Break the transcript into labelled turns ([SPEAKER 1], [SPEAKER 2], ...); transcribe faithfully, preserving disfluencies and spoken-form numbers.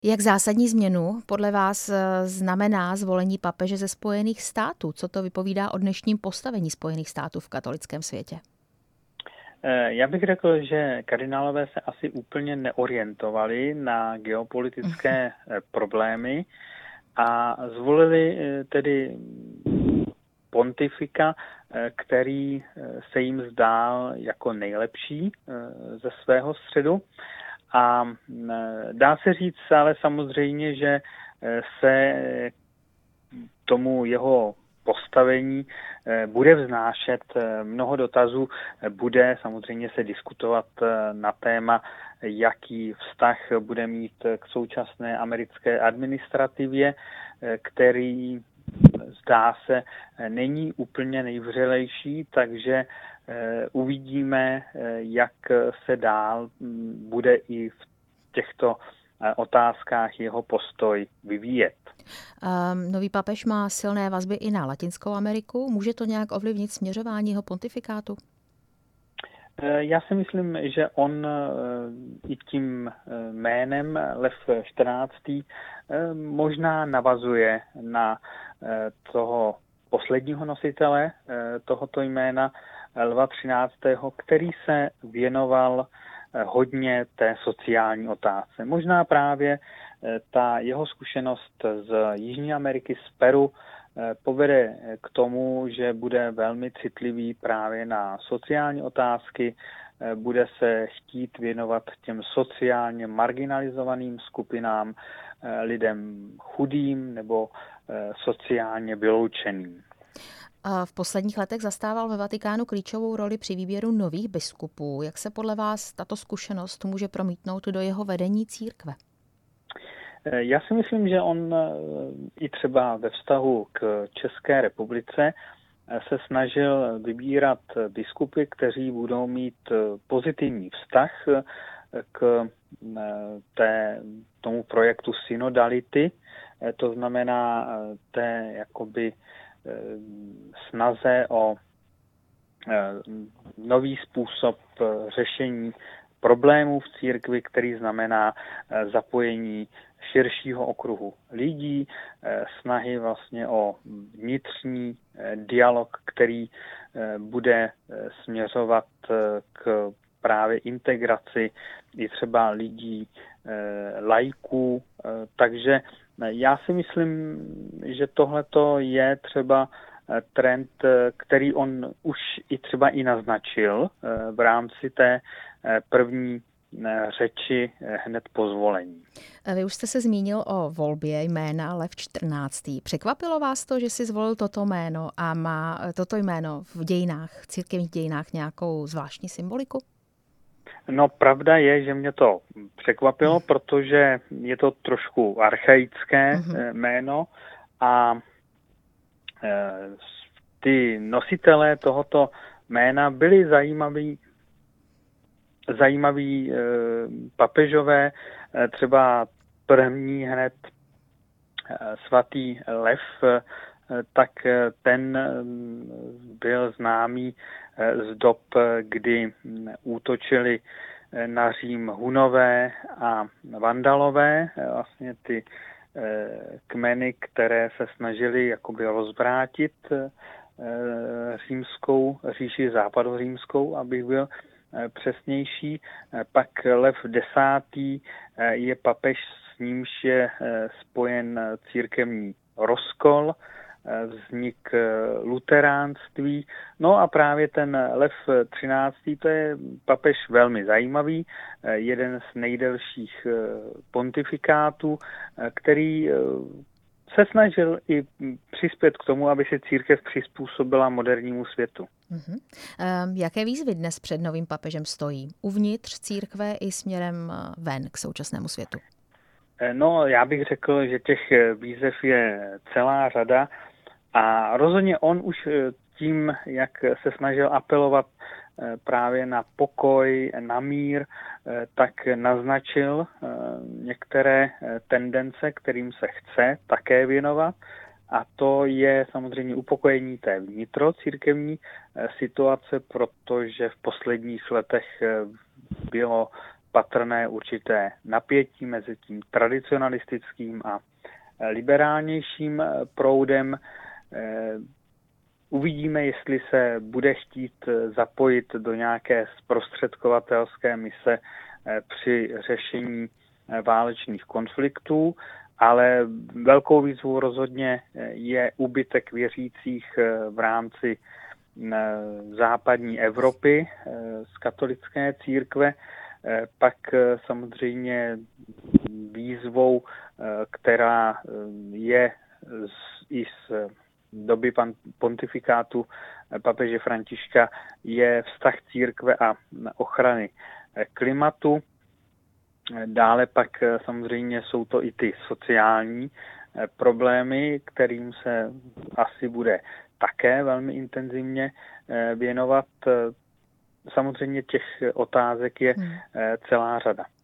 [SPEAKER 1] Jak zásadní změnu podle vás znamená zvolení papeže ze Spojených států? Co to vypovídá o dnešním postavení Spojených států v katolickém světě?
[SPEAKER 2] Já bych řekl, že kardinálové se asi úplně neorientovali na geopolitické problémy a zvolili tedy pontifika, který se jim zdál jako nejlepší ze svého středu. A dá se říct ale samozřejmě, že se tomu jeho postavení bude vznášet mnoho dotazů, bude samozřejmě se diskutovat na téma, jaký vztah bude mít k současné americké administrativě, který zdá se není úplně nejvřelejší, takže uvidíme, jak se dál bude i v těchto otázkách jeho postoj vyvíjet.
[SPEAKER 1] Um, nový papež má silné vazby i na Latinskou Ameriku. Může to nějak ovlivnit směřování jeho pontifikátu?
[SPEAKER 2] Já si myslím, že on i tím jménem Lev čtrnáctý. možná navazuje na toho posledního nositele tohoto jména Lva třináctého., který se věnoval hodně té sociální otázce. Možná právě ta jeho zkušenost z Jižní Ameriky, z Peru, povede k tomu, že bude velmi citlivý právě na sociální otázky, bude se chtít věnovat těm sociálně marginalizovaným skupinám, lidem chudým nebo sociálně vyloučeným.
[SPEAKER 1] V posledních letech zastával ve Vatikánu klíčovou roli při výběru nových biskupů. Jak se podle vás tato zkušenost může promítnout do jeho vedení církve?
[SPEAKER 2] Já si myslím, že on i třeba ve vztahu k České republice se snažil vybírat biskupy, kteří budou mít pozitivní vztah k té, tomu projektu synodality, to znamená té jakoby snaze o nový způsob řešení problémů v církvi, který znamená zapojení širšího okruhu lidí, snahy vlastně o vnitřní dialog, který bude směřovat k právě integraci i třeba lidí laiků. Takže já si myslím, že tohleto je třeba trend, který on už i třeba i naznačil v rámci té první řeči hned po zvolení.
[SPEAKER 1] Vy už jste se zmínil o volbě jména Lev čtrnáctý. Překvapilo vás to, že si zvolil toto jméno a má toto jméno v dějinách, v církevních dějinách nějakou zvláštní symboliku?
[SPEAKER 2] No, pravda je, že mě to překvapilo, protože je to trošku archaické mm-hmm. jméno a ty nositelé tohoto jména byli zajímaví, zajímaví papežové, třeba první hned svatý Lev, tak ten byl známý z dob, kdy útočili na Řím Hunové a Vandalové, vlastně ty kmeny, které se snažili jakoby rozvrátit římskou říši, západořímskou, abych byl přesnější. Pak Lev desátý. je papež, s nímž je spojen církevní rozkol, vznik luteránství. No a právě ten Lev třináctý. to je papež velmi zajímavý, jeden z nejdelších pontifikátů, který se snažil i přispět k tomu, aby se církev přizpůsobila modernímu světu.
[SPEAKER 1] Uh-huh. Jaké výzvy dnes před novým papežem stojí? Uvnitř církve i směrem ven k současnému světu?
[SPEAKER 2] No, já bych řekl, že těch výzev je celá řada a rozhodně on už tím, jak se snažil apelovat právě na pokoj, na mír, tak naznačil některé tendence, kterým se chce také věnovat. A to je samozřejmě upokojení té vnitrocírkevní situace, protože v posledních letech bylo patrné určité napětí mezi tím tradicionalistickým a liberálnějším proudem. Uvidíme, jestli se bude chtít zapojit do nějaké zprostředkovatelské mise při řešení válečných konfliktů, ale velkou výzvou rozhodně je úbytek věřících v rámci západní Evropy z katolické církve, pak samozřejmě výzvou, která je i z doby pontifikátu papeže Františka, je vztah církve a ochrany klimatu. Dále pak samozřejmě jsou to i ty sociální problémy, kterým se asi bude také velmi intenzivně věnovat. Samozřejmě těch otázek je celá řada.